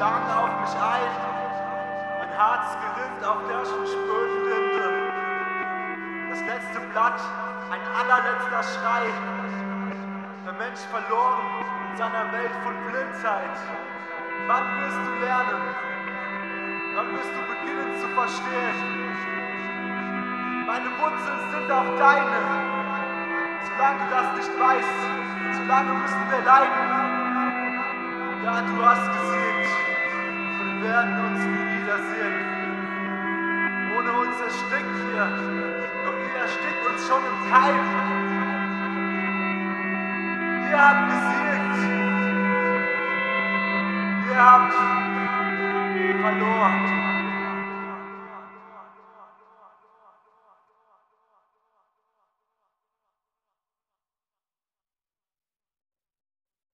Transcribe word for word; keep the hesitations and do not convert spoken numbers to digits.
schlagen auf mich ein, mein Herz gerift auf der schon spröden Rinde. Das letzte Blatt, ein allerletzter Schrei, der Mensch verloren in seiner Welt von Blindheit. Wann wirst du lernen? Wann wirst du beginnen zu verstehen? Meine Wurzeln sind auch deine. Solange du das nicht weißt, solange müssen wir leiden. Ja, du hast gesiegt und wir werden uns nie wiedersehen. Ohne uns erstickt ihr, doch ihr erstickt uns schon im Keim. Ihr habt gesiegt, ihr habt verloren.